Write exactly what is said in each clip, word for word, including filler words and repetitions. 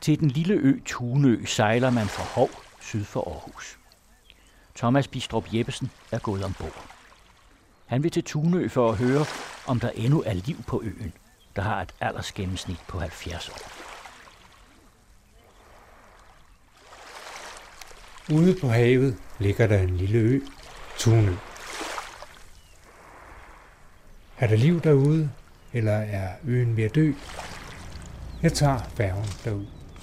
Til den lille ø Tunø sejler man fra Hov syd for Aarhus. Thomas Bistrup Jeppesen er gået ombord. Han vil til Tunø for at høre, om der endnu er liv på øen, der har et aldersgennemsnit på halvfjerds år. Ude på havet ligger der en lille ø, Tunø. Er der liv derude, eller er øen ved at dø? Jeg tager færgen derud.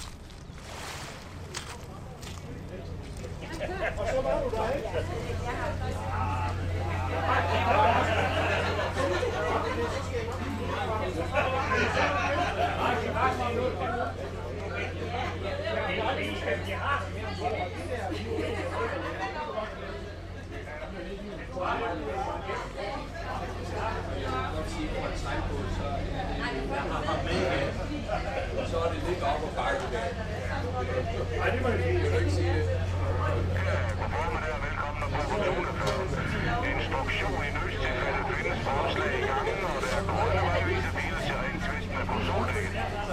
Så er det lidt op og bakke i dag. Nej, det må jeg ikke. Kan du ikke sige det? God formiddag og velkommen ombord på Tunø. Instruktion i nødstilfælde findes forslag i gangen, og der er grønne vejviser biler til ringtvistene på soldækket.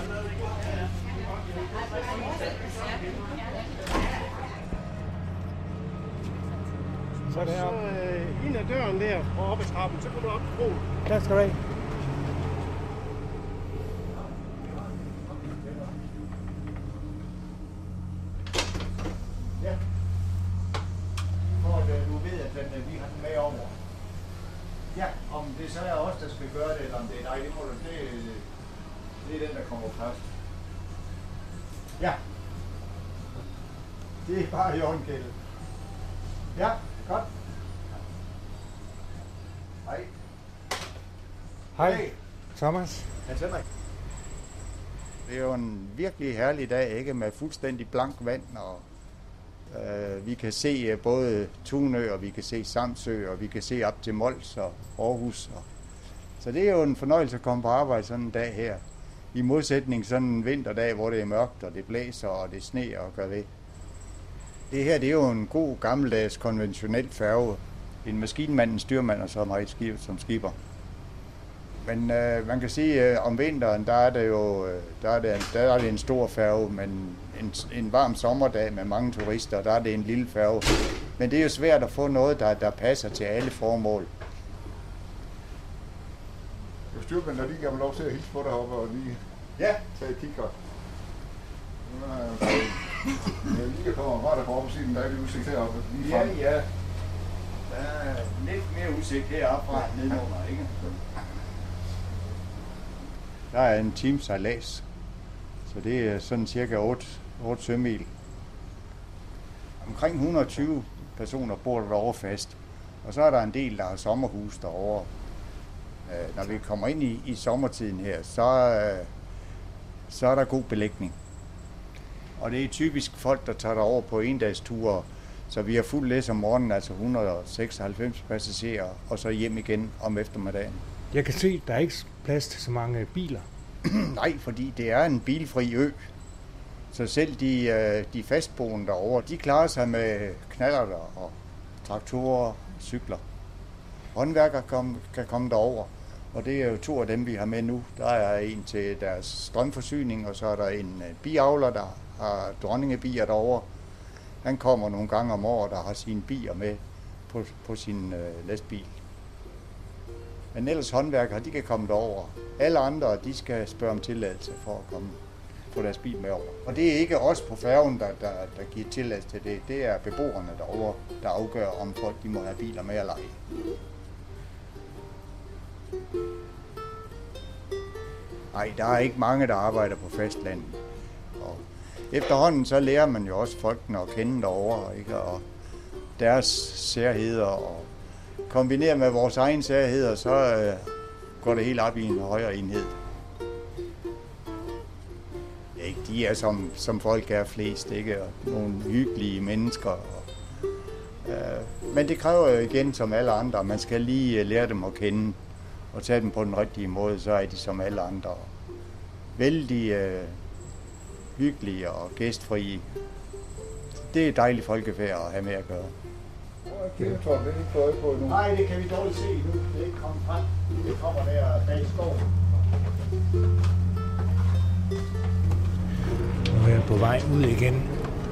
Så er det her. Så øh, ind ad døren der og op ad trappen, så kommer du op på broen. Der skal du have. Ja. For at du ved, at den, vi har den med over. Ja, om det så er os, der skal gøre det, eller om det er dig, det må du, det, det er den, der kommer først. Ja. Det er bare i orden, Kjeld. Ja, godt. Hej. Hej, Thomas. Hans Henrik. Det er jo en virkelig herlig dag, ikke, med fuldstændig blank vand, og øh, vi kan se både Tunø, og vi kan se Samsø, og vi kan se op til Mols og Aarhus. Og, så det er jo en fornøjelse at komme på arbejde sådan en dag her. I modsætning sådan en vinterdag, hvor det er mørkt, og det blæser, og det sne og gør ved. Det her, det er jo en god gammeldags konventionel færge. En maskinmand, en styrmand og så meget skib som skipper. Men øh, man kan sige, at øh, om vinteren, der er det jo der er det, der er det en stor færge, men en, en varm sommerdag med mange turister, der er det en lille færge. Men det er jo svært at få noget, der, der passer til alle formål. Jeg styrmand, der lige gav mig lov til at hilse på dig heroppe og lige ja. tage et kigger. Jeg lige kommer ret deroppe og se den dejlige udsigt heroppe. Lige ja, ja. Der er lidt mere udsigt heroppe fra nedenunder, ikke? Der er en times sejlads, så det er sådan cirka otte sømil. Omkring et hundrede og tyve personer bor derovre fast, og så er der en del, der har sommerhus derovre. Når vi kommer ind i, i sommertiden her, så, så er der god belægning. Og det er typisk folk, der tager derover på endagsture, så vi har fuld læs om morgenen, altså et hundrede og seksoghalvfems passagerer, og så hjem igen om eftermiddagen. Jeg kan se, at der er ikke plads til så mange biler. Nej, fordi det er en bilfri ø. Så selv de, de fastboende derovre, de klarer sig med knallerter og traktorer og cykler. Håndværkere kom, kan komme derover, og det er jo to af dem, vi har med nu. Der er en til deres strømforsyning, og så er der en biavler, der har dronningebier derovre. Han kommer nogle gange om året og har sine bier med på, på sin øh, lastbil. Men ellers håndværkere, de kan komme derover. Alle andre, de skal spørge om tilladelse for at komme på deres bil med over. Og det er ikke os på færgen, der, der, der giver tilladelse til det. Det er beboerne derovre, der afgør, om folk de må have biler med eller ej. Nej, der er ikke mange, der arbejder på fastlandet. Og efterhånden så lærer man jo også folkene at kende derovre, ikke? Og deres særheder, og kombineret med vores egen særheder, så øh, går det helt op i en højere enhed. Ja, de er som, som folk er flest, ikke? Og nogle hyggelige mennesker. Og, øh, men det kræver jo igen, som alle andre, man skal lige lære dem at kende og tage dem på den rigtige måde, så er de som alle andre. Vældig øh, hyggelige og gæstfrie. Det er dejligt folkefærd at have med at gøre. Kæmpetorn, det er ikke fået på nu. Nej, det kan vi dårligt se nu. Det er ikke kommet frem. Det kommer der bag skoven. Nu er jeg man på vej ud igen.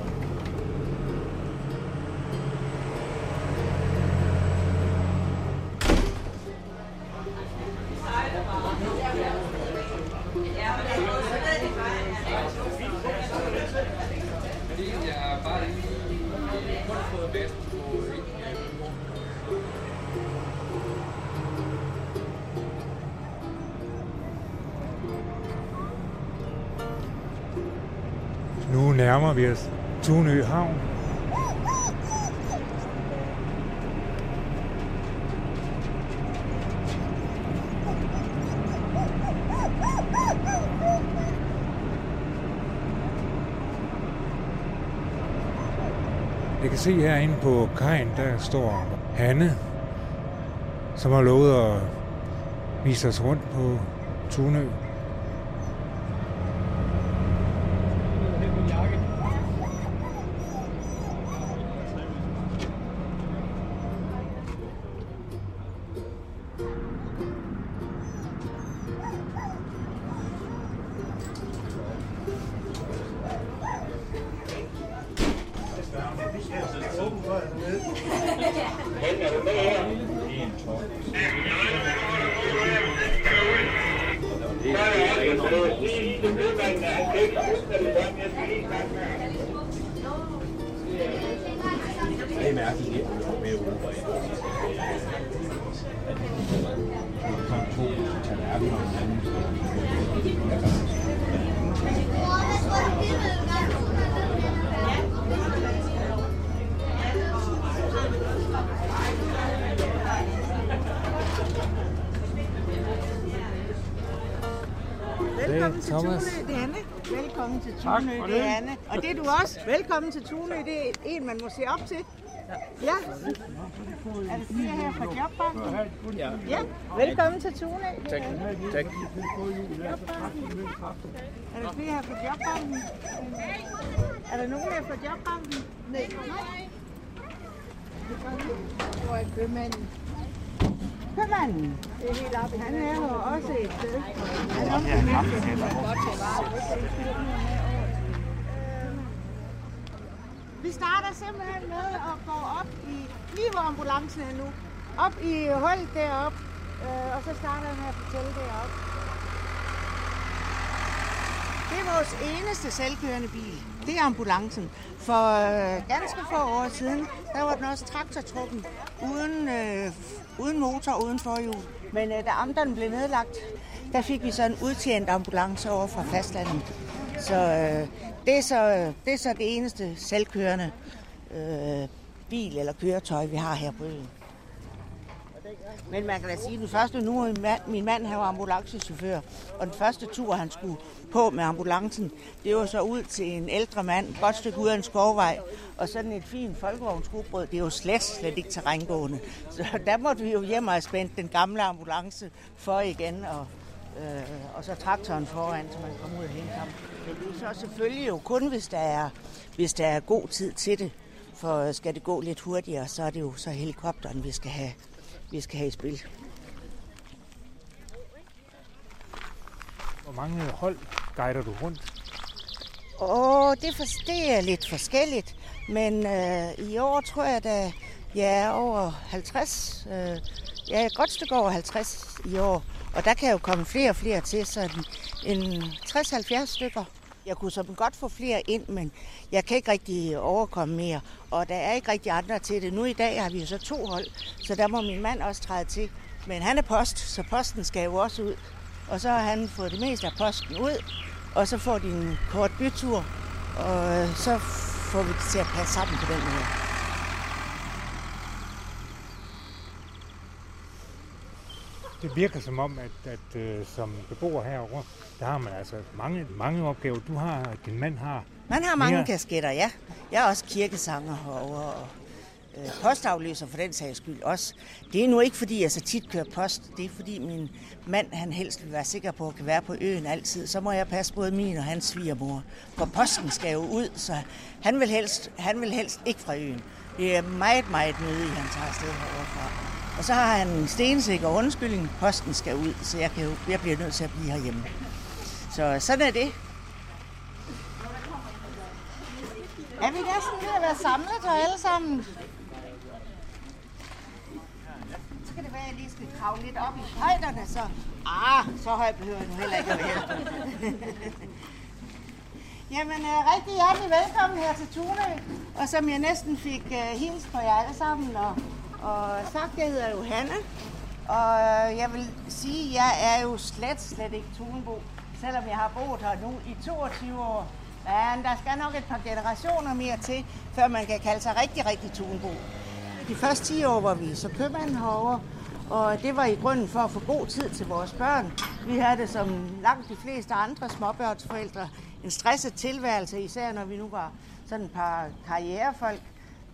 Nu nærmer vi os Tunø Havn. Jeg kan se herinde på kajen, der står Hanne, som har lovet at vise os rundt på Tunø. Velkommen til Tunø, det er Anne. Velkommen til Tunø, det er Anne. Og det er du også. Velkommen til Tunø, det er en, man må se op til. Ja. Er det flere her fra Jobbanken? Ja. Ja. Velkommen til Tunø. Tak. Tak. Er der flere her fra Jobbanken? Er der nogen her fra Jobbanken? Nej. Hvor er købmanden? Købmanden. Det er helt oppe. Han er her også et sted. Han er Vi starter simpelthen med at gå op i, lige hvor ambulancen er nu, op i hullet deroppe, øh, og så starter han med at fortælle deroppe. Det er vores eneste selvkørende bil. Det er ambulancen. For øh, ganske få år siden, der var den også traktortrukken uden, øh, uden motor, uden forhjul. Men øh, da amterne blev nedlagt, der fik vi så en udtjent ambulance over fra fastlandet. Så, øh, det, er så det er så det eneste selvkørende øh, bil eller køretøj, vi har her på øen. Men man kan da sige, at den første nu, min mand han var ambulancechauffør, og den første tur, han skulle på med ambulancen, det var så ud til en ældre mand, et godt stykke ud af en skovvej, og sådan et fint folkevognsrugbrød, det er jo slet, slet ikke terrængående. Så der måtte vi jo hjem og have spændt den gamle ambulance for igen, og, øh, og så traktoren foran, så man kom ud og hente ham. Men det er så selvfølgelig jo kun, hvis der er, hvis der er god tid til det, for skal det gå lidt hurtigere, så er det jo så helikopteren, vi skal have. vi skal have i spil. Hvor mange hold guider du rundt? Åh, det, for, det er lidt forskelligt, men øh, i år tror jeg, at jeg er over halvtreds. Øh, jeg er et godt stykke over halvtreds i år, og der kan jo komme flere og flere til, så en, en tres til halvfjerds stykker. Jeg kunne så godt få flere ind, men jeg kan ikke rigtig overkomme mere, og der er ikke rigtig andre til det. Nu i dag har vi jo så to hold, så der må min mand også træde til. Men han er post, så posten skal jo også ud, og så har han fået det meste af posten ud, og så får de en kort bytur, og så får vi det til at passe sammen på den måde. Det virker som om, at, at uh, som beboer herovre, der har man altså mange, mange opgaver. Du har, din mand har... Man har mange mere kasketter, ja. Jeg er også kirkesanger herovre, og øh, postafløser for den sags skyld også. Det er nu ikke, fordi jeg så tit kører post. Det er, fordi min mand, han helst vil være sikker på, at kan være på øen altid. Så må jeg passe både min og hans svigermor. For posten skal jo ud, så han vil helst, han vil helst ikke fra øen. Det er meget, meget nødigt, han tager afsted heroverfra. Og så har han en stensikker undskyldning. Posten skal ud, så jeg, kan jo, jeg bliver nødt til at blive herhjemme. Så sådan er det. Er vi næsten ved at være samlet her alle sammen? Så kan det være, at jeg lige skal kravle lidt op i højderne, så... Ah, så højt behøver jeg nu heller ikke at være. Jamen, uh, rigtig hjertelig velkommen her til Tunø. Og som jeg næsten fik uh, hilst på jer alle sammen og, og sagt, jeg hedder Johanne. Og uh, jeg vil sige, at jeg er jo slet, slet ikke tunebo, selvom jeg har boet her nu i toogtyve år. Men der skal nok et par generationer mere til, før man kan kalde sig rigtig, rigtig tunebo. De første ti år var vi så købmanden herovre, og det var i grunden for at få god tid til vores børn. Vi havde det som langt de fleste andre småbørnsforældre en stresset tilværelse, især når vi nu var sådan et par karrierefolk.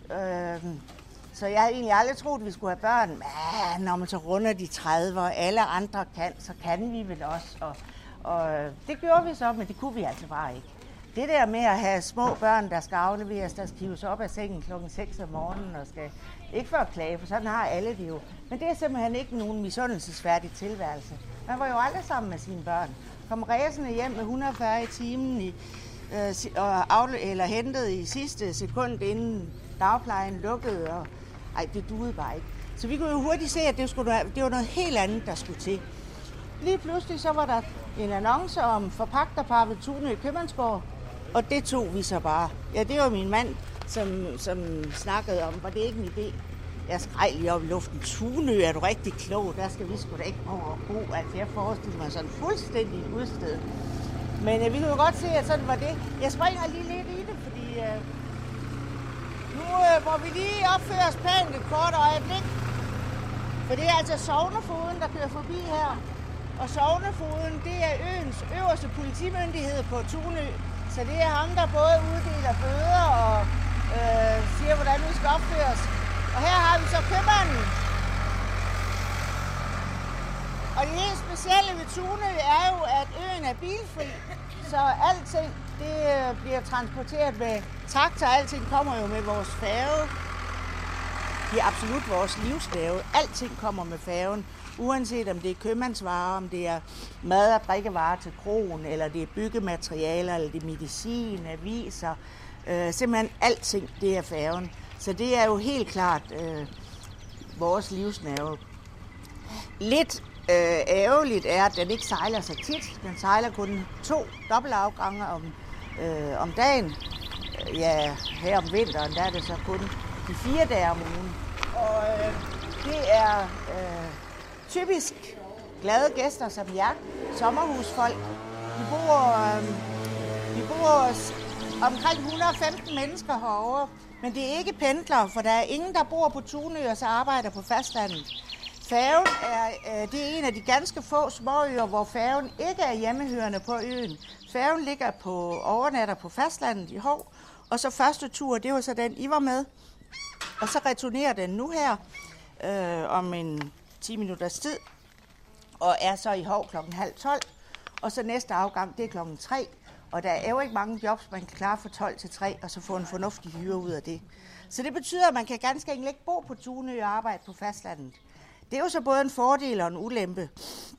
Så jeg havde egentlig aldrig troet, at vi skulle have børn. Men når man så runder de tredive, og alle andre kan, så kan vi vel også. Og, og det gjorde vi så, men det kunne vi altså bare ikke. Det der med at have små børn, der skal afleveres, der skal hives op af sengen klokken seks om morgenen, og skal ikke for at klage, for sådan har alle det jo. Men det er simpelthen ikke nogen misundelsesværdig tilværelse. Man var jo aldrig sammen med sine børn. Kom ræsende hjem med et hundrede og fyrre i timen i, øh, og afle- eller hentet i sidste sekund, inden dagplejen lukkede. Og, ej, det duede bare ikke. Så vi kunne jo hurtigt se, at det, skulle, det var noget helt andet, der skulle til. Lige pludselig så var der en annonce om forpagterpar ved Tunø Købmandsgård, og det tog vi så bare. Ja, det var min mand, som, som snakkede om, var det ikke en idé? Jeg skreg lige op i luften. Tunø, er du rigtig klog? Der skal vi sgu da ikke over og bo. Altså, jeg forestiller mig sådan fuldstændig et udsted. Men øh, vi kunne jo godt se, at sådan var det. Jeg springer lige lidt i det, fordi øh, nu øh, må vi lige opføre os pænt et kort øjeblik. For det er altså sognefoden, der kører forbi her. Og sognefoden, det er øens øverste politimyndighed på Tunø. Så det er ham, der både uddeler bøder og øh, siger, hvordan vi skal opføres. Og her har vi så købmanden. Og det helt specielle ved Tunø er jo, at øen er bilfri. Så alting det bliver transporteret med traktor. Alting kommer jo med vores færge. Det er absolut vores livsgave. Alting kommer med færgen. Uanset om det er købmandsvarer, om det er mad- og drikkevarer til krogen, eller det er byggematerialer, eller det er medicin, aviser. Øh, simpelthen alting, det er færgen. Så det er jo helt klart øh, vores livsnerve. Lidt øh, ærgerligt er, at den ikke sejler så tit. Den sejler kun to dobbeltafgange om, øh, om dagen. Ja, her om vinteren, der er det så kun de fire dage om ugen. Og øh, det er øh, typisk glade gæster som jer, sommerhusfolk. Vi bor, øh, vi bor omkring et hundrede og femten mennesker herovre. Men det er ikke pendlere, for der er ingen, der bor på Tunø og så arbejder på fastlandet. Færgen er, øh, det er en af de ganske få småøer, hvor færgen ikke er hjemmehørende på øen. Færgen ligger på overnatter på fastlandet i Hov, og så første tur, det var så den, I var med. Og så returnerer den nu her øh, om en ti minutters tid, og er så i Hov klokken halv tolv. Og så næste afgang, det er klokken tre. Og der er jo ikke mange jobs, man kan klare fra tolv til tre, og så få en fornuftig hyre ud af det. Så det betyder, at man kan ganske enkelt ikke bo på Tunø og arbejde på fastlandet. Det er jo så både en fordel og en ulempe.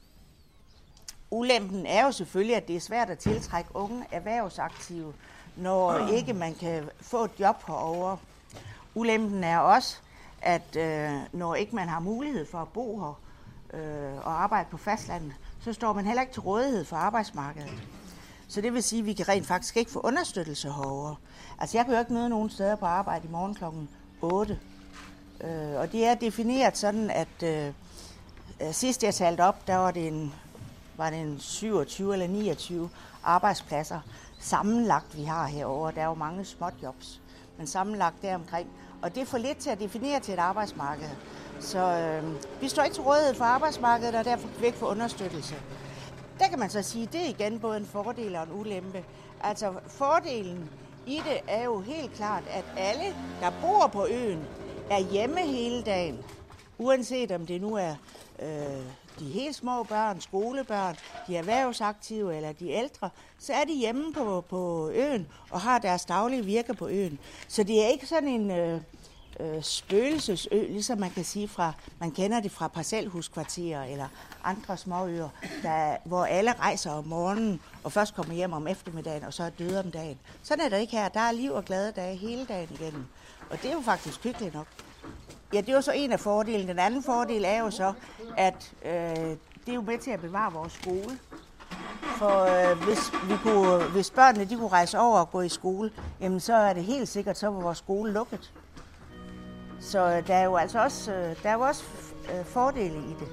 Ulempen er jo selvfølgelig, at det er svært at tiltrække unge erhvervsaktive, når ikke man kan få et job herovre. Ulempen er også, at øh, når ikke man har mulighed for at bo her øh, og arbejde på fastlandet, så står man heller ikke til rådighed for arbejdsmarkedet. Så det vil sige, at vi kan rent faktisk ikke få understøttelse herovre. Altså jeg kan jo ikke møde nogen steder på arbejde i morgen klokken otte. Øh, og det er defineret sådan, at øh, sidst jeg talte op, der var det en, var det en syvogtyve eller niogtyve arbejdspladser sammenlagt, vi har herovre. Der er jo mange småjobs, men sammenlagt deromkring. Og det er for lidt til at definere til et arbejdsmarked. Så øh, vi står ikke til rådighed for arbejdsmarkedet, og derfor kan vi ikke få understøttelse. Der kan man så sige, at det er igen både en fordel og en ulempe. Altså fordelen i det er jo helt klart, at alle, der bor på øen, er hjemme hele dagen. Uanset om det nu er øh, de helt små børn, skolebørn, de erhvervsaktive eller de ældre, så er de hjemme på, på øen og har deres daglige virke på øen. Så det er ikke sådan en, øh, øh, spøgelsesø, ligesom man kan sige fra, man kender det fra parcelhuskvarterer eller andre småøer, der, hvor alle rejser om morgenen og først kommer hjem om eftermiddagen og så er døde om dagen. Sådan er det ikke her. Der er liv og glade dage hele dagen igennem. Og det er jo faktisk hyggeligt nok. Ja, det er jo så en af fordelene. Den anden fordel er jo så, at øh, det er jo med til at bevare vores skole. For øh, hvis, vi kunne, hvis børnene de kunne rejse over og gå i skole, jamen så er det helt sikkert, så var vores skole lukket. Så der er jo altså også, øh, der er jo også øh, fordele i det.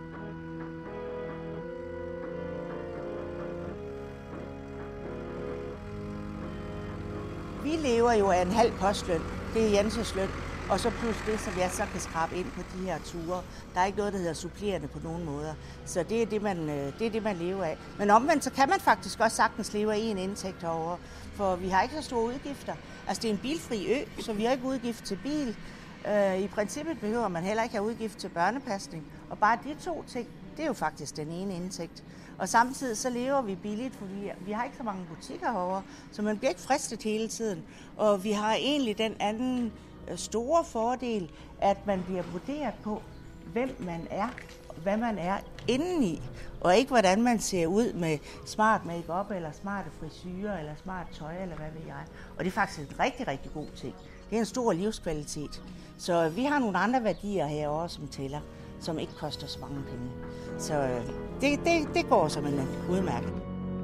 Vi lever jo af en halv postløn. Det er Jenses løn. Og så plus det, som jeg så kan skrabe ind på de her ture. Der er ikke noget, der hedder supplerende på nogen måder. Så det er det, man, det er det, man lever af. Men omvendt, så kan man faktisk også sagtens leve af en indtægt herovre. For vi har ikke så store udgifter. Altså, det er en bilfri ø, så vi har ikke udgift til bil. I princippet behøver man heller ikke have udgift til børnepasning. Og bare de to ting, det er jo faktisk den ene indtægt. Og samtidig så lever vi billigt, fordi vi har ikke så mange butikker herovre, så man bliver ikke fristet hele tiden. Og vi har egentlig den anden store fordel, at man bliver vurderet på, hvem man er, hvad man er indeni, og ikke hvordan man ser ud med smart make-up, eller smarte frisyrer, eller smart tøj, eller hvad ved jeg. Og det er faktisk en rigtig, rigtig god ting. Det er en stor livskvalitet. Så vi har nogle andre værdier herovre, som tæller, som ikke koster så mange penge. Så det, det, det går simpelthen udmærket.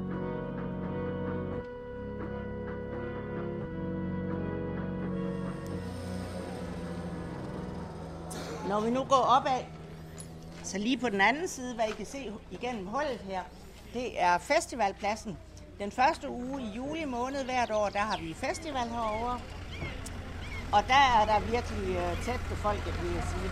Når vi nu går opad, så lige på den anden side, hvad I kan se igennem hullet her, det er festivalpladsen. Den første uge i juli måned hvert år, der har vi festival herovre. Og der er der virkelig tæt på folket, vil jeg sige.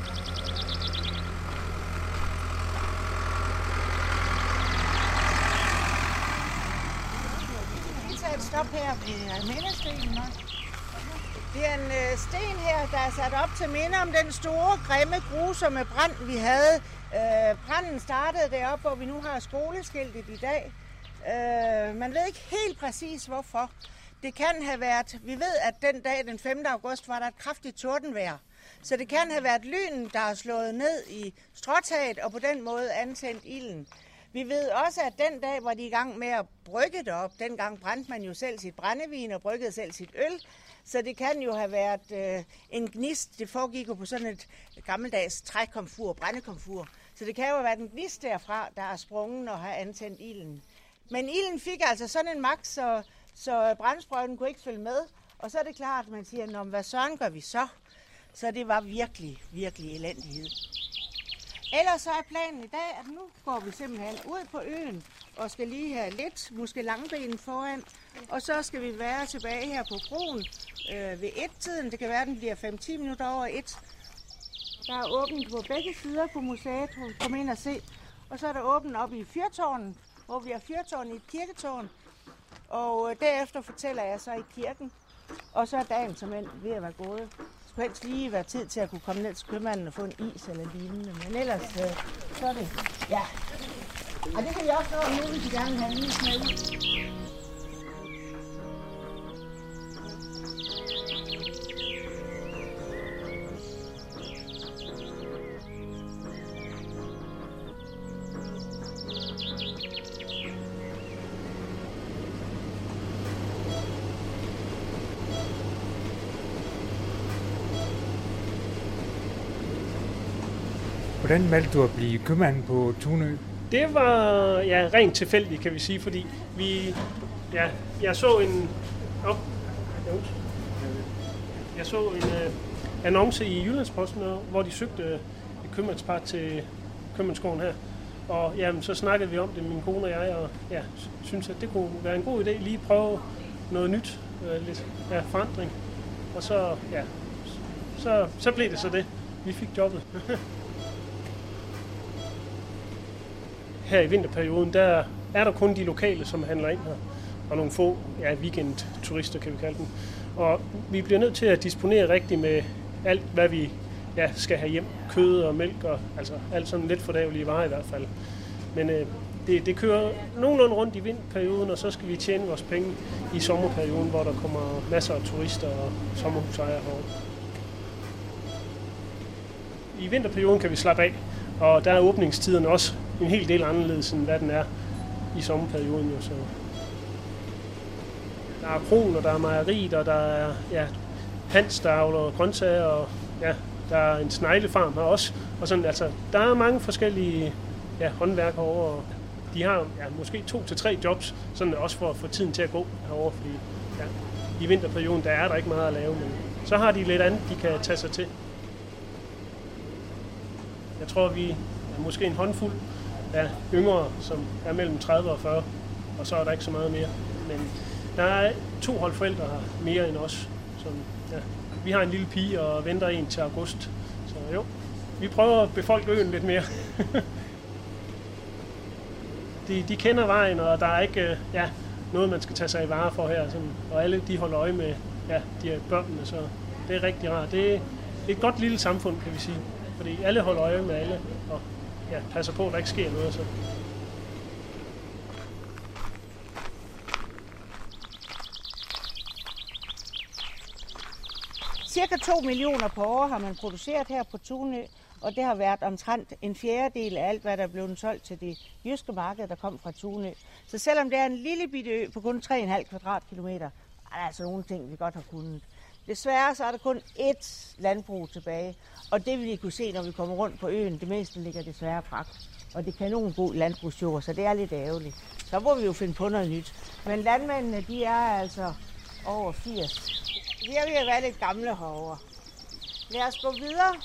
Vi tager et stop her ved mindestenen. Det er en øh, sten her, der er sat op til minde om den store, grimme, grusomme brand, vi havde. Øh, branden startede deroppe, hvor vi nu har skoleskiltet i dag. Øh, man ved ikke helt præcis, hvorfor. Det kan have været, vi ved, at den dag, den femte august, var der et kraftigt tordenvejr. Så det kan have været lynen, der har slået ned i stråtaget og på den måde antændt ilden. Vi ved også, at den dag var de i gang med at brygge det op. Dengang brændte man jo selv sit brændevin og bryggede selv sit øl. Så det kan jo have været øh, en gnist. Det foregik jo på sådan et gammeldags trækomfur, brændekomfur. Så det kan jo have været en gnist derfra, der er sprunget og har antændt ilden. Men ilden fik altså sådan en maks, så, så brandsprøjten kunne ikke følge med. Og så er det klart, at man siger, nå, hvad søren gør vi så? Så det var virkelig, virkelig elendighed. Ellers så er planen i dag, at nu går vi simpelthen ud på øen og skal lige have lidt, måske langbenen foran. Og så skal vi være tilbage her på broen øh, ved et-tiden. Det kan være, at den bliver fem til ti minutter over et. Der er åbent på begge sider på museet, hvor vi kommer ind og se. Og så er der åbent op i fyrtårnen, hvor vi har fyrtårn i et kirketårn. Og øh, derefter fortæller jeg så i kirken. Og så er dagen simpelthen ved at være gået. Det skulle helst lige være tid til at kunne komme ned til købmanden og få en is eller lignende. Men ellers øh, så er det, ja. Og det kan vi også nå nu, hvis vi gerne vil have en is med ud. Hvordan valgte du at blive købmand på Tunø? Det var ja, rent tilfældigt, kan vi sige, fordi vi, ja, jeg så en, oh, jeg så en uh, annonce i Jyllandsposten, hvor de søgte et købmandspar til købmandsgården her. Og jamen, så snakkede vi om det, min kone og jeg, og ja, synes at det kunne være en god idé lige prøve noget nyt, uh, lidt ja, forandring. Og så, ja, så, så blev det så det. Vi fik jobbet. Her i vinterperioden, der er der kun de lokale, som handler ind her, og nogle få ja, weekendturister, kan vi kalde dem. Og vi bliver nødt til at disponere rigtigt med alt, hvad vi ja, skal have hjem. Kød og mælk, og altså alt sådan lidt fordaglige varer i hvert fald. Men øh, det, det kører nogenlunde rundt i vinterperioden, og så skal vi tjene vores penge i sommerperioden, hvor der kommer masser af turister og sommerhusejere herovre. I vinterperioden kan vi slappe af, og der er åbningstiden også en hel del anderledes, end hvad den er i sommerperioden. Jo, så. Der er kron, og der er mejeriet, og der er ja, Hans, der avler grøntsager, og ja, der er en sneglefarm her også. Og sådan, altså, der er mange forskellige ja, håndværk herovre, og de har ja, måske to til tre jobs, sådan også for at få tiden til at gå herovre, fordi ja, i vinterperioden der er der ikke meget at lave, men så har de lidt andet, de kan tage sig til. Jeg tror, vi er måske en håndfuld af yngre, som er mellem tredive og fyrre, og så er der ikke så meget mere. Men der er to hold forældre her mere end os. Som, ja, vi har en lille pige og venter en til august, så jo, vi prøver at befolke øen lidt mere. de, de kender vejen, og der er ikke ja, noget, man skal tage sig i vare for her, sådan, og alle de holder øje med ja, de her børnene, så det er rigtig rart. Det er et godt lille samfund, kan vi sige. Fordi alle holder øje med alle, og ja, passer på, at der ikke sker noget. Så. Cirka to millioner på år har man produceret her på Tunø, og det har været omtrent en fjerdedel af alt, hvad der er blevet solgt til det jyske marked, der kom fra Tunø. Så selvom det er en lille bitte ø på kun tre komma fem kvadratkilometer, er der altså nogle ting, vi godt har kunnet. Desværre så er der kun ét landbrug tilbage, og det vil vi kunne se, når vi kommer rundt på øen. Det meste ligger desværre bragt, og det er kanongod landbrugsjord, så det er lidt ærgerligt. Så må vi jo finde på noget nyt. Men landmændene, de er altså over firs. Vi er ved at være lidt gamle herovre. Lad os gå videre.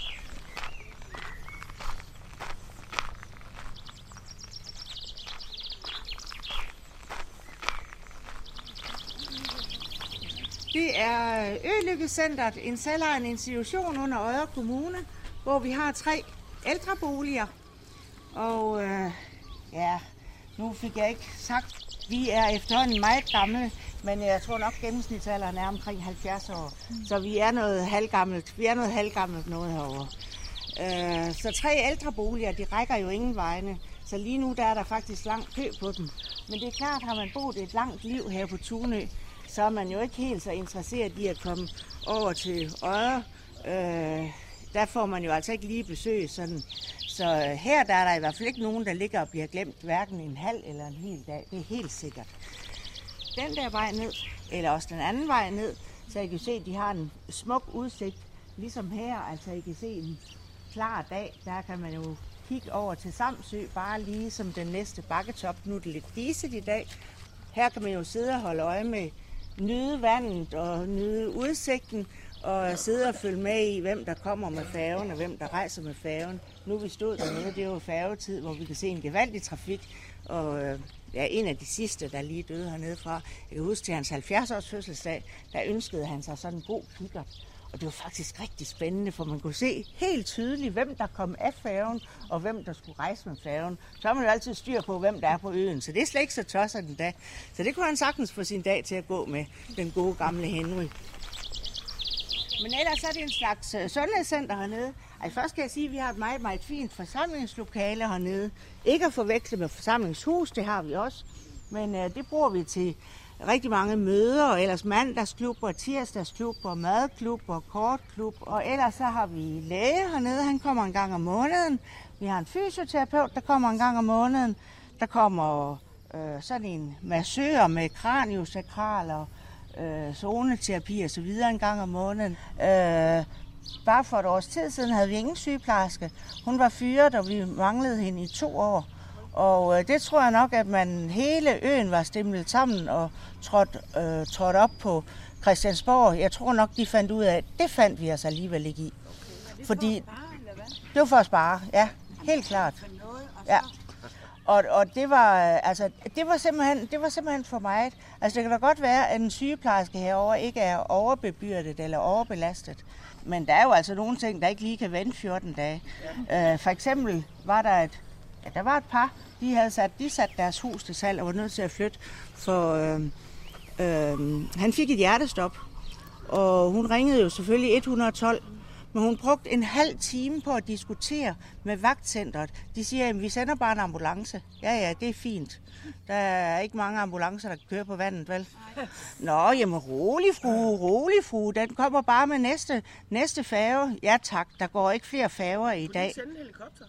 Det er Ølykkecentret, en selvejende institution under Odder Kommune, hvor vi har tre ældreboliger. Og øh, ja, nu fik jeg ikke sagt, vi er efterhånden meget gamle, men jeg tror nok gennemsnitsalderen er omkring halvfjerds år. Mm. Så vi er noget halvgammelt, vi er noget halvgammelt noget herovre. Øh, så tre ældreboliger, de rækker jo ingen vegne, så lige nu der er der faktisk lang kø på dem. Men det er klart, har man boet et langt liv her på Tunø, så er man jo ikke helt så interesseret i at komme over til Odder. Øh, der får man jo altså ikke lige besøg sådan. Så her der er der i hvert fald ikke nogen, der ligger og bliver glemt hverken en halv eller en hel dag. Det er helt sikkert. Den der vej ned, eller også den anden vej ned, så I kan se, at de har en smuk udsigt. Ligesom her, altså I kan se en klar dag, der kan man jo kigge over til Samsø, bare lige som den næste bakketop. Nu er det lidt diset i dag. Her kan man jo sidde og holde øje med, nyde vandet og nyde udsigten, og sidde og følge med i, hvem der kommer med færgen og hvem der rejser med færgen. Nu vi stod dernede, det er jo færgetid, hvor vi kan se en gevaldig trafik, og ja, en af de sidste, der lige døde hernede fra. Jeg kan huske til hans halvfjerds års fødselsdag, der ønskede han sig sådan en god kikkert. Og det var faktisk rigtig spændende, for man kunne se helt tydeligt, hvem der kom af færgen, og hvem der skulle rejse med færgen. Så har man jo altid styr på, hvem der er på øen, så det er slet ikke så tosset den dag. Så det kunne han sagtens få sin dag til at gå med, den gode gamle Henry. Men ellers er det en slags uh, sundhedscenter hernede. Ej, først kan jeg sige, at vi har et meget, meget fint forsamlingslokale hernede. Ikke at forveksle med forsamlingshus, det har vi også. Men uh, det bruger vi til rigtig mange møder, og ellers mandagsklubber, tirsdagsklubber, madklubber, kortklub. Og ellers så har vi læge hernede, han kommer en gang om måneden. Vi har en fysioterapeut, der kommer en gang om måneden. Der kommer øh, sådan en massør med kraniosakral og øh, zoneterapi og så videre en gang om måneden. Øh, bare for et års tid siden havde vi ingen sygeplejerske. Hun var fyret, og vi manglede hende i to år. Og øh, det tror jeg nok, at man hele øen var stimlet sammen og trådt, øh, trådt op på Christiansborg. Jeg tror nok, de fandt ud af, at det fandt vi os alligevel ikke i. Fordi det var for at spare, ja, helt klart. Ja. Og, og det var altså det var simpelthen det var simpelthen for meget. Altså det kan da godt være, at en sygeplejerske herovre ikke er overbebyrdet eller overbelastet. Men der er jo altså nogle ting, der ikke lige kan vente fjorten dage. Øh, for eksempel var der et Ja, der var et par, de havde sat, de sat deres hus til salg og var nødt til at flytte, for øh, øh, han fik et hjertestop, og hun ringede jo selvfølgelig et hundrede og tolv, Men hun brugte en halv time på at diskutere med vagtcentret. De siger, at vi sender bare en ambulance. Ja, ja, det er fint. Der er ikke mange ambulancer, der kan køre på vandet, vel? Nå, jamen rolig fru, rolig fru. Den kommer bare med næste, næste færge. Ja tak, der går ikke flere færger i dag. Kunne de sende en helikopter?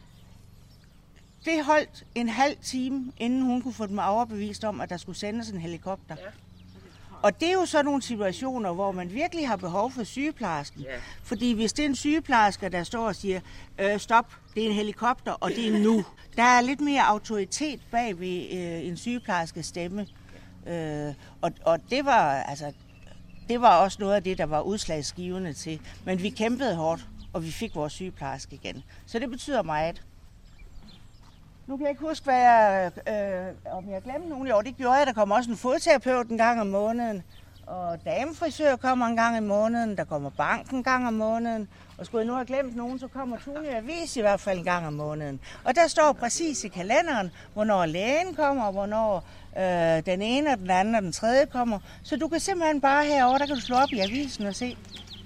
Det holdt en halv time, inden hun kunne få dem overbevist om, at der skulle sendes en helikopter. Ja. Og det er jo sådan nogle situationer, hvor man virkelig har behov for sygeplejersken. Yeah. Fordi hvis det er en sygeplejerske, der står og siger, øh, stop, det er en helikopter, og det er nu. Der er lidt mere autoritet bag ved øh, en sygeplejerskes stemme. Øh, og, og det var altså, det var også noget af det, der var udslagsgivende til. Men vi kæmpede hårdt, og vi fik vores sygeplejerske igen. Så det betyder meget. Nu kan jeg ikke huske, hvad jeg, øh, om jeg glemte nogen. Jo, det gjorde jeg. Der kommer også en fodterapeut en gang om måneden. Og damefrisør kommer en gang om måneden. Der kommer bank en gang om måneden. Og skulle jeg nu have glemt nogen, så kommer Tune Avis i hvert fald en gang om måneden. Og der står præcis i kalenderen, hvornår lægen kommer, og hvornår øh, den ene, og den anden og den tredje kommer. Så du kan simpelthen bare herovre, der kan du slå op i avisen og se.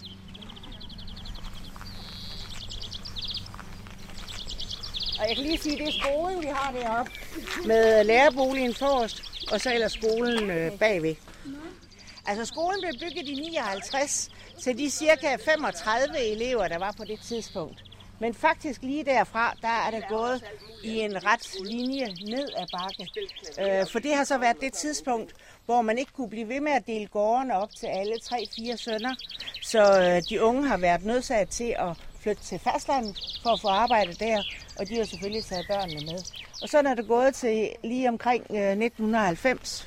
Og jeg kan lige sige, at det er skolen, vi har deroppe, med lærerboligen forrest, og så ellers skolen øh, bagved. Altså skolen blev bygget i nioghalvtreds, så de cirka femogtredive elever, der var på det tidspunkt. Men faktisk lige derfra, der er det gået i en ret linje ned ad bakke. Øh, for det har så været det tidspunkt, hvor man ikke kunne blive ved med at dele gårdene op til alle tre-fire sønner. Så øh, de unge har været nødsaget til at flytte til fastlandet for at få arbejde der, og de har selvfølgelig taget børnene med. Og så er det gået til lige omkring øh, nitten halvfems.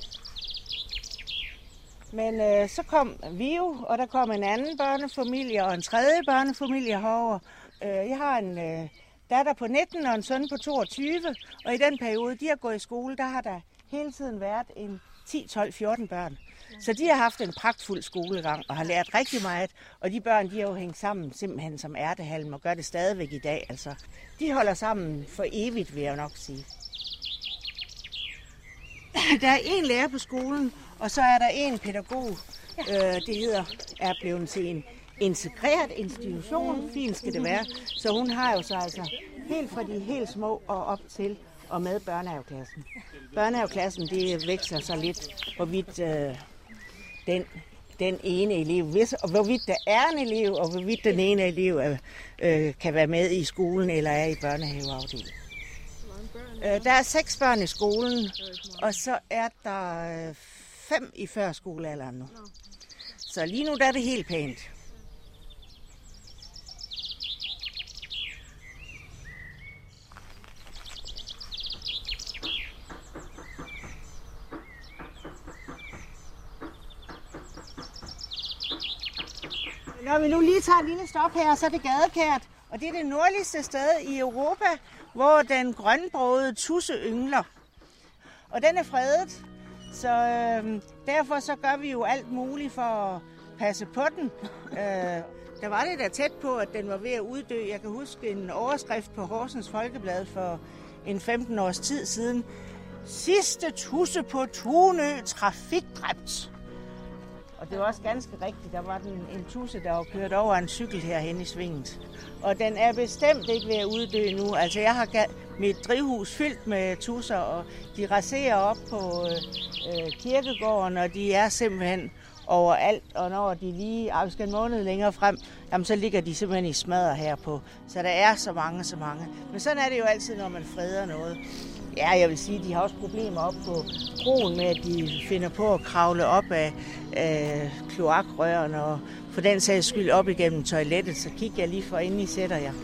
Men øh, så kom vi jo, og der kom en anden børnefamilie og en tredje børnefamilie herover. Øh, jeg har en øh, datter på nitten og en søn på toogtyve, og i den periode, de har gået i skole, der har der hele tiden været en ti, tolv, fjorten børn. Så de har haft en pragtfuld skolegang og har lært rigtig meget, og de børn, de har jo hængt sammen simpelthen som ærtehalm og gør det stadigvæk i dag. Altså, de holder sammen for evigt, vil jeg nok sige. Der er en lærer på skolen, og så er der en pædagog, øh, det hedder, er blevet til en integreret institution, fint skal det være. Så hun har jo så altså helt fra de helt små og op til og med børnehaveklassen. Børnehaveklassen, det veksler så lidt, hvorvidt øh, den, den ene elev, hvis, og hvorvidt der er en elev, og hvorvidt den ene elev øh, kan være med i skolen eller er i børnehaveafdelingen. Der er seks børn i skolen, og så er der fem i førskolealderen nu. Så lige nu der er det helt pænt. Når vi nu lige tager et lille stop her, så er det Gadekært, og det er det nordligste sted i Europa, hvor den grønbrogede tudse yngler. Og den er fredet, så øh, derfor så gør vi jo alt muligt for at passe på den. Øh, der var det da tæt på, at den var ved at uddø. Jeg kan huske en overskrift på Horsens Folkeblad for en femten års tid siden. Sidste tudse på Tunø trafikdræbt. Og det var også ganske rigtigt. Der var den en tudse, der var kørt over en cykel herhen i svinget. Og den er bestemt ikke ved at uddø nu. Altså jeg har mit drivhus fyldt med tudser, og de raserer op på øh, kirkegården, og de er simpelthen overalt. Og når de lige skal en måned længere frem, jamen, så ligger de simpelthen i smadder herpå. Så der er så mange, så mange. Men sådan er det jo altid, når man freder noget. Ja, jeg vil sige, de har også problemer op på broen med, at de finder på at kravle op af, af kloakrørene, og for den sags skyld op igennem toilettet, så kig jeg lige for inden I sætter jer.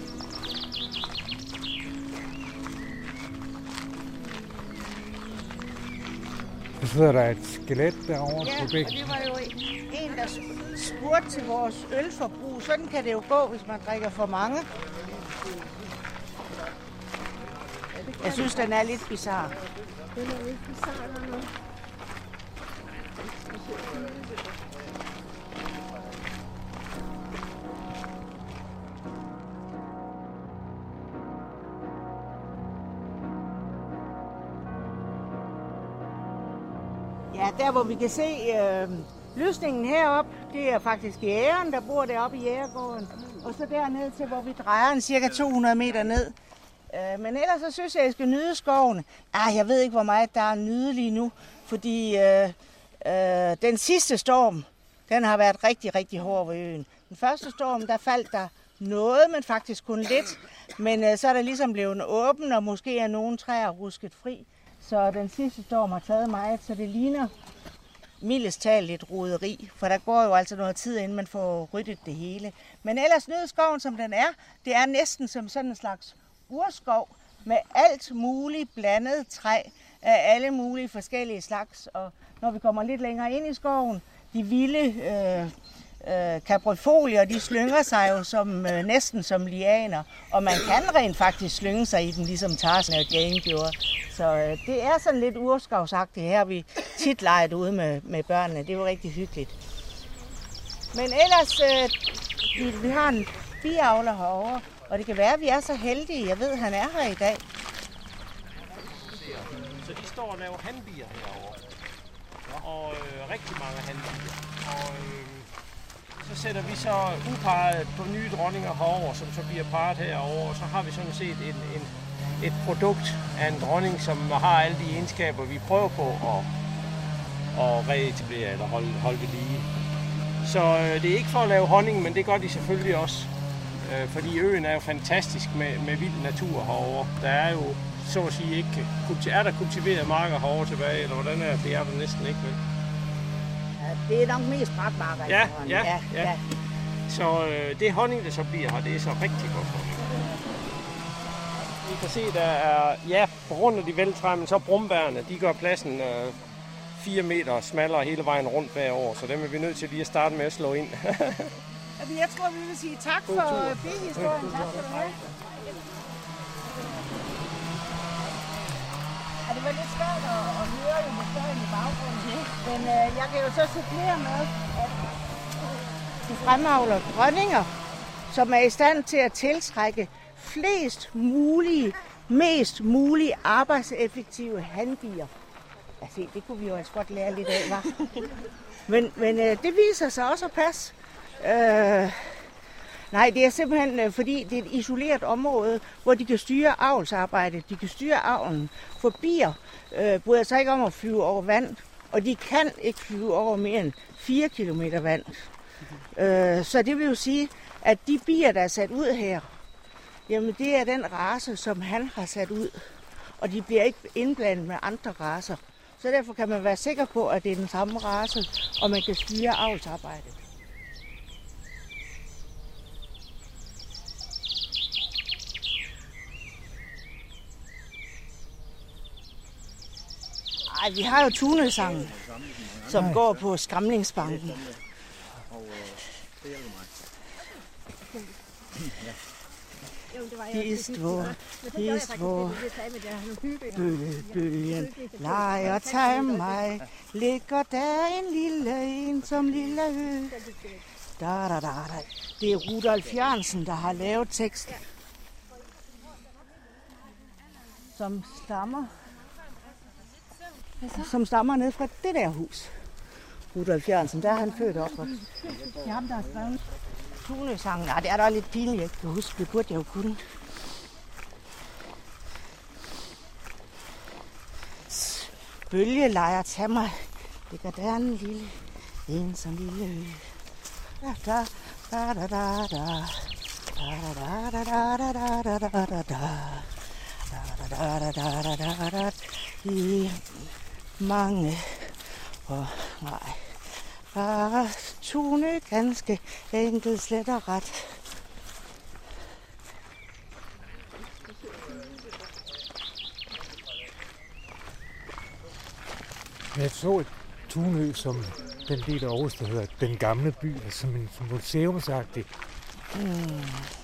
Så sidder der et skelet derovre ja, på bækken. Ja, og det var jo en, der spurgte til vores ølforbrug. Sådan kan det jo gå, hvis man drikker for mange. Jeg synes, den er lidt bizarre. Den er lidt bizarre, eller Ja, der hvor vi kan se øh, Lysningen heroppe, det er faktisk jægeren, der bor deroppe i jægergården. Og så derned til, hvor vi drejer en cirka to hundrede meter ned. Men ellers så synes jeg, at jeg skal nyde skoven. Ah, jeg ved ikke, hvor meget der er nyde lige nu, fordi øh, øh, den sidste storm, den har været rigtig, rigtig hård ved øen. Den første storm, der faldt der noget, men faktisk kun lidt. Men øh, så er der ligesom blevet åben, og måske er nogle træer rusket fri. Så den sidste storm har taget meget, så det ligner mildest talt lidt roderi. For der går jo altså noget tid, inden man får ryddet det hele. Men ellers nyde skoven, som den er, det er næsten som sådan en slags urskov med alt muligt blandet træ af alle mulige forskellige slags. Og når vi kommer lidt længere ind i skoven, de vilde øh, øh, kaprifolier, de slynger sig jo som, øh, næsten som lianer. Og man kan rent faktisk slynge sig i dem, ligesom Tarzan og Jane gjorde. Så øh, det er sådan lidt urskovsagtigt. Her vi tit leget ude med, med børnene. Det er jo rigtig hyggeligt. Men ellers, øh, vi, vi har en biavler herovre. Og det kan være, at vi er så heldige. Jeg ved, at han er her i dag. Så de står og laver hanbier herovre. Og øh, rigtig mange hanbier. Og øh, så sætter vi så uparret på nye dronninger herover, som så bliver parret herovre. Og så har vi sådan set en, en, et produkt af en dronning, som har alle de egenskaber, vi prøver på at, at reetablere eller holde, holde ved lige. Så øh, det er ikke for at lave honning, men det gør de selvfølgelig også. Fordi øen er jo fantastisk med, med vild natur herovre. Der er jo, så at sige, ikke er der kultiveret marker herovre tilbage, eller hvordan er det? Det er der næsten ikke, vel? Ja, det er nok mest brakmarker. Ja, ja, ja, ja. Så øh, det honning, der så bliver her, det er så rigtig godt honning. I kan se, der er, ja, på grund af de væltræer, men så brumbærene, de gør pladsen øh, fire meter smallere hele vejen rundt bagover, så dem er vi nødt til lige at starte med at slå ind. Jeg tror, vi vil sige tak for bihistorien. Tak for det her. Ja, det var lidt svært at, at høre jo med støjen i baggrunden. Men øh, jeg kan jo så supplere med, at de fremavler dronninger, som er i stand til at tiltrække flest mulige, mest mulige arbejdseffektive hanbier. Altså, det kunne vi jo altså godt lære lidt af, var. Men, men øh, det viser sig også at passe. Øh, nej, det er simpelthen øh, fordi det er et isoleret område, hvor de kan styre avlsarbejdet, de kan styre avlen. For bier øh, bryder sig ikke om at flyve over vand, og de kan ikke flyve over mere end fire kilometer vand. Øh, så det vil jo sige, at de bier, der er sat ud her, jamen det er den race, som han har sat ud, og de bliver ikke indblandet med andre racer. Så derfor kan man være sikker på, at det er den samme race, og man kan styre avlsarbejdet. Ej, vi har jo Tunø-sangen, som går på Skramlingsbanken. Hist hvor, hist hvor, bølgen leger tage mig, ligger der en lille en som lille ø. Da, da, da, da. Det er Rudolf Jørgensen, der har lavet teksten, som stammer, som stammer ned fra det der hus. Rudolf Jørgensen, der er han født op. Det er ham, der har skrevet Tunø-sangen. Nej, det er da lidt pinligt, jeg kan huske. Det burde jeg jo kunne. Bølge leger tage mig. Ligger der en lille, en som lille ø. Da da da da da da. Da da da da da da da da da da. Da da da da da da da. I mange og nej. Bare Tunø ganske enkelt slet og ret. Jeg så et Tunø som den del af Aarhus, der hedder Den Gamle By, altså som en museumsagtig. Hmm.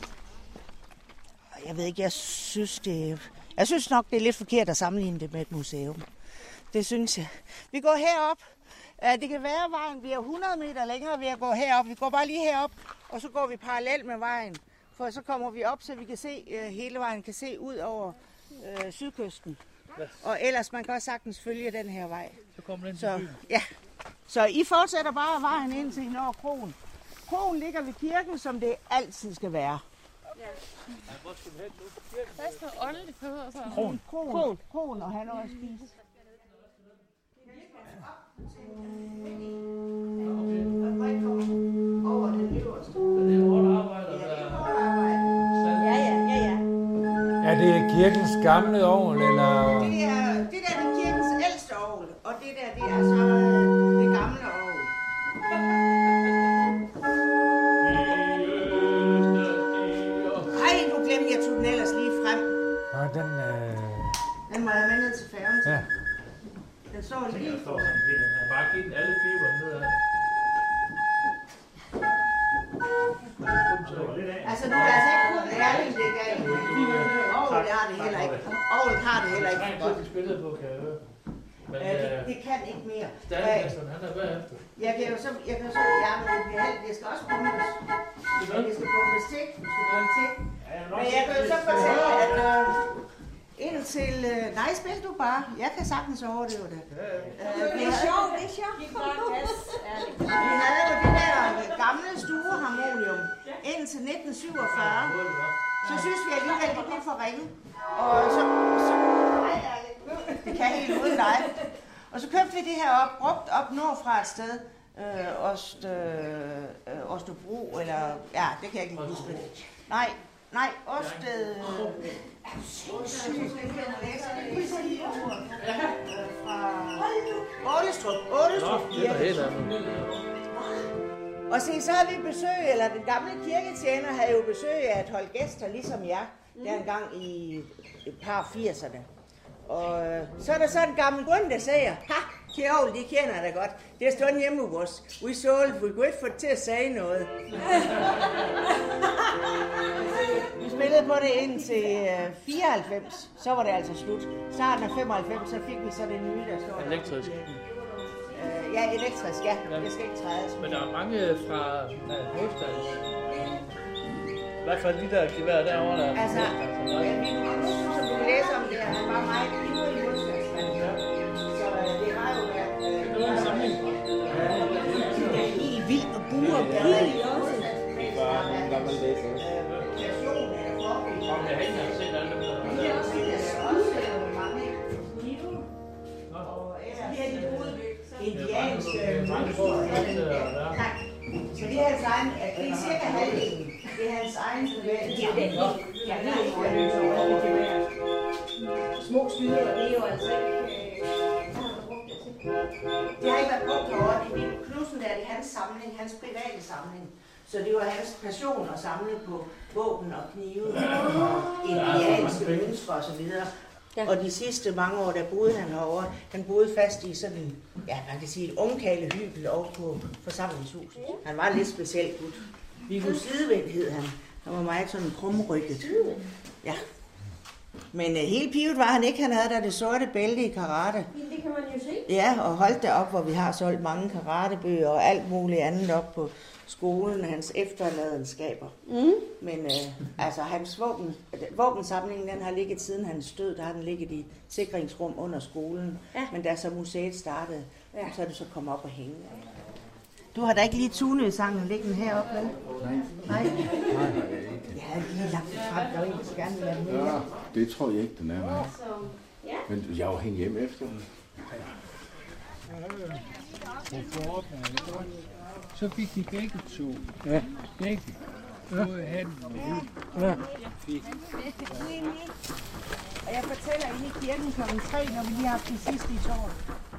Jeg ved ikke, jeg synes det... Jeg synes nok, det er lidt forkert at sammenligne det med et museum. Det synes jeg. Vi går herop. Det kan være, at vejen bliver hundrede meter længere ved at gå herop. Vi går bare lige herop, og så går vi parallelt med vejen. For så kommer vi op, så vi kan se hele vejen, kan se ud over øh, sydkysten. Og ellers, man kan også sagtens følge den her vej. Så kommer den til så, byen? Ja, Så I fortsætter bare vejen ind til I når kroen. Kroen ligger ved kirken, som det altid skal være. Ja. Hvor skal vi hen nu? Hvad står åndeligt på? Kroen. Kroen. Kroen, og han også spise. Over den øverste. Det er hårdt arbejde. Ja, ja, ja, ja. Er det kirkens gamle orgel, eller? Det er det der er kirkens ældste orgel, og det der det er så øh, det gamle orgel. Ej, nu glemte jeg tog den ellers lige frem. Nå, den... Øh... Den må jeg med ned til færgen. Ja. Den står lige for. Bare giv den alle piber nedad. Altså, nu er det altså ikke kun ærligt, det der i. Aarhus har det heller ikke. Aarhus har det heller ikke for godt. Det spillede på, kan jeg høre. Men, øh, det, det kan ikke mere. Statsministeren, han er bagefter. Jeg kan jo så, jeg kan jo så, ja, men det, bliver, det skal også pumpes. Det skal pumpes til. Det skal pumpes til. Men jeg kan jo så fortælle, at øh, indtil... Øh, nej, spil du bare. Jeg kan sagtens overdøve det. Øh, Det er sjovt, det er sjovt. Vi havde jo det der gamle stueharmonium indtil nitten syvogfyrre. Så synes vi alligevel, det blev for ringe. Og så... så det kan helt uden dig. Og så købte vi det her op, brugt op nordfra et sted. Øh, Ost, øh, Ostebro, eller... Ja, det kan jeg ikke lige huske. Nej, nej, Osted... Er du sindssygt? Fra Ålestrup. Ålestrup. Og se, så har vi besøg, eller den gamle kirketjener havde jo besøg af et hold gæster, ligesom jer, der engang i et par firserne. Og så er der så en gammel grund, der siger, ha, Kjærl, de kender jeg da godt. Det er stået hjemme hos os. We sold, we kunne ikke få det til at sige noget. Vi spillede på det indtil fireoghalvfems, så var det altså slut. Starten af femoghalvfems, så fik vi så det nye, der står. Elektrisk. Uh, ja, elektrisk, ja. Det skal ikke trædes. Men der er mange fra modstands. I hvert fald de der gevær derovre, der altså, ja, vi kunne, som du kan læse om det her, han var meget ivrig modstandsmand. Så det har jo været... Det var en samling. Det er helt vildt og buer og helt også. Det var en gammel læse. Passion eller forbillede. Om jeg ikke har set alle dem der. Det er også mange knive. Og ellers... Det er de gode indianske mønstre. Tak. Så det er hans egen... Det er cirka halvdelen. Det er hans egen bevægelse. Det er den. Ja, det er ikke små skyder, det er jo altså ikke... Det har ikke været brugt herovre. Det er Knudsen, der er det hans samling, hans private samling. Så det var hans passion at samle på våben og knive og indianske mønstre og så videre. Ja. Og de sidste mange år, der boede han herovre, han boede fast i sådan en, ja, man kan sige et ungkarlehybel over på forsamlingshuset. Han var lidt specielt gut. Viggo Sidevendt hed han. Han var meget sådan krumrykket. Ja. Men uh, helt pivet var han ikke. Han havde da det sorte bælte i karate. Det kan man jo se. Ja, og holdt derop, hvor vi har solgt mange karatebøger og alt muligt andet op på skolen, hans efterladenskaber. Mm. Men uh, altså hans våben, våbensamling, den har ligget siden hans død, der har den ligget i sikringsrum under skolen. Ja. Men da så museet startede, ja. Så er det så kommet op og hænge. Du har da ikke lige Tunø-sangen liggende heroppe, vel? Nej. Nej? Jeg har lige lagt det frem, der var en, der så gerne vil have med. Ja, det tror jeg ikke, den er, nej. Men jeg var hængt hjem efter. Så fik de begge to. Ja. Begge. Både handen og huden. Ja. Fik. Og jeg fortæller inde i kirken klokken tre, når vi lige har haft det sidste i tårnet.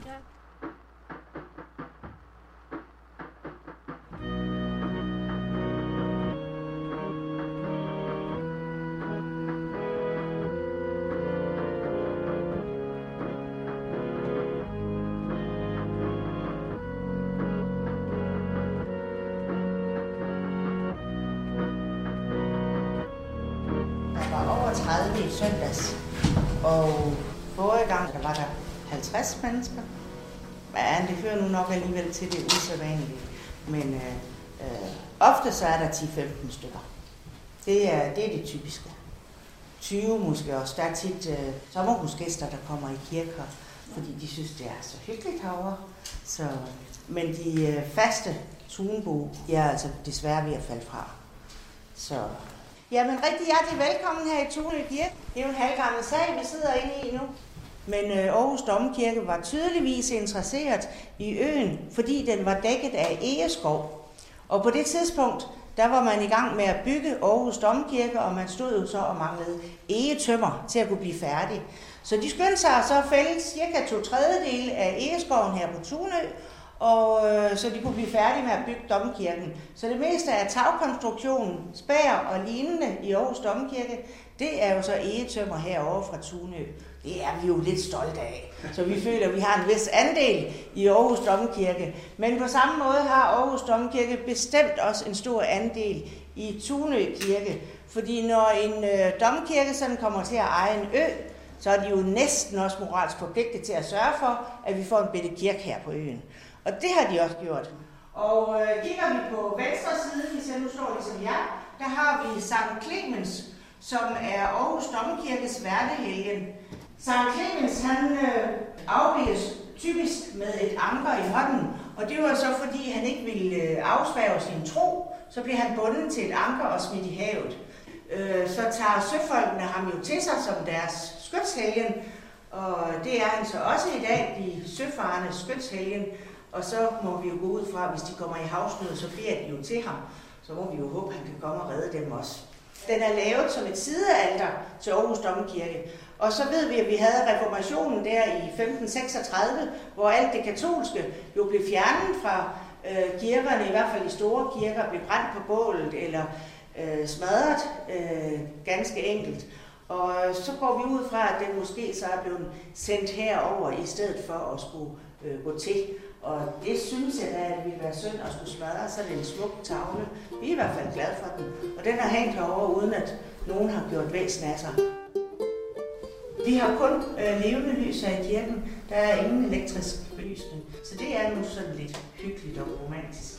tredive i søndags, og forrige gang der var der halvtreds mennesker. Ja, det fører nu nok alligevel til det usædvanlige, men øh, øh, ofte så er der ti til femten stykker. Det er, det er det typiske. tyve måske også. Der er tit øh, sommerhusgæster, der kommer i kirker fordi de synes, det er så hyggeligt herovre. Så, men de øh, faste tunebo, de er altså desværre ved at falde fra. Så jamen, rigtig hjertelig velkommen her i Tunø Kirke. Det er jo en halvgammel sag, vi sidder inde i nu. Men øh, Aarhus Domkirke var tydeligvis interesseret i øen, fordi den var dækket af egeskov. Og på det tidspunkt, der var man i gang med at bygge Aarhus Domkirke, og man stod jo så og manglede egetømmer til at kunne blive færdig. Så de skyndte sig så at fælde cirka to tredjedele af egeskoven her på Tunø, og øh, så de kunne blive færdige med at bygge domkirken. Så det meste af tagkonstruktionen, spær og lignende i Aarhus Domkirke, det er jo så egetømmer herovre fra Tunø. Det er vi jo lidt stolte af. Så vi føler, at vi har en vis andel i Aarhus Domkirke. Men på samme måde har Aarhus Domkirke bestemt også en stor andel i Tunø Kirke. Fordi når en øh, domkirke sådan kommer til at eje en ø, så er de jo næsten også moralsk forpligtet til at sørge for, at vi får en bitte kirke her på øen. Og det har de også gjort. Og øh, kigger vi på venstre side, hvis jeg nu står ligesom jer, der har vi Sankt Clemens, som er Aarhus Domkirkes værnehelgen. Sankt Clemens, han øh, afbildes typisk med et anker i hånden, og det var så fordi, han ikke ville øh, afspærge sin tro, så blev han bundet til et anker og smidt i havet. Øh, så tager søfolkene ham jo til sig som deres skytshelgen, og det er han så også i dag, de søfarendes skytshelgen. Og så må vi jo gå ud fra, hvis de kommer i havsnød, så beder de jo til ham. Så må vi jo håbe, at han kan komme og redde dem også. Den er lavet som et sidealter til Aarhus Domkirke. Og så ved vi, at vi havde reformationen der i femten seksogtredive, hvor alt det katolske jo blev fjernet fra øh, kirkerne, i hvert fald de store kirker, blev brændt på bålet eller øh, smadret øh, ganske enkelt. Og så går vi ud fra, at den måske så er blevet sendt herover i stedet for at skulle øh, gå til. Og det synes jeg da, at det ville være synd at skulle smadre sådan en smuk tavle. Vi er i hvert fald glade for den. Og den har hængt herovre, uden at nogen har gjort væsen af sig. Vi har kun øh, levende lys her i kirken. Der er ingen elektrisk belysning. Så det er nu sådan lidt hyggeligt og romantisk.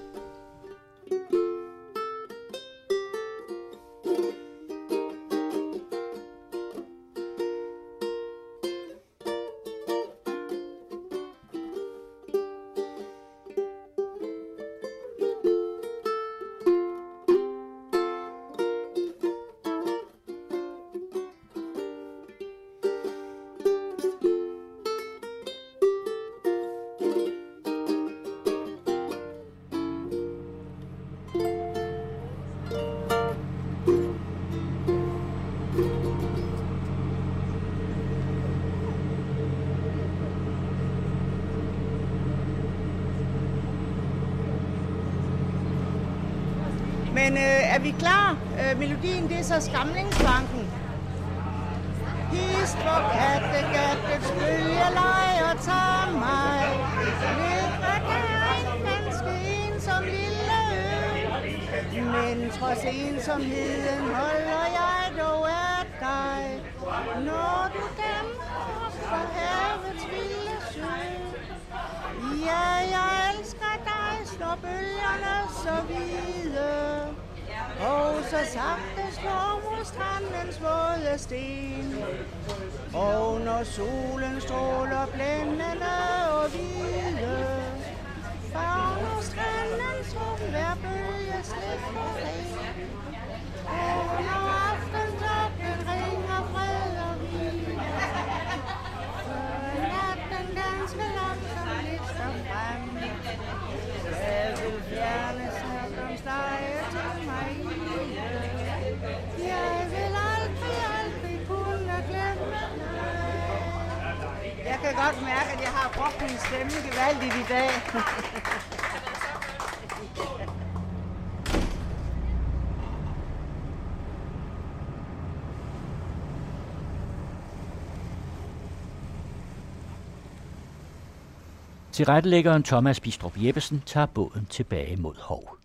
Men øh, er vi klar? Øh, melodien, det er så Skamlingsbanken. Hist hvor kattegattets bølgelej og tager mig. Ligger der en ganske ensom lille ø. Men trods ensomheden holder jeg dog af dig. Når du dæmmer op for havets vilde sø. Ja, jeg elsker dig, slår bølgerne så hvide. Og så sagte slår mod strandens våde sten. Og når solen stråler blændende og hvide, farver strandens rum hver bølge slet for ren. Og når aftentoppen ringer fred og hvile, natten ganske langsomt lister frem. Jeg vil fjerne snakkens dage til mig. Jeg vil aldrig, aldrig kunne glemme dig. Jeg kan godt mærke, at jeg har brugt min stemme gevaldigt i dag. Tilrettelæggeren Thomas Bidstrup Jeppesen tager båden tilbage mod Hov.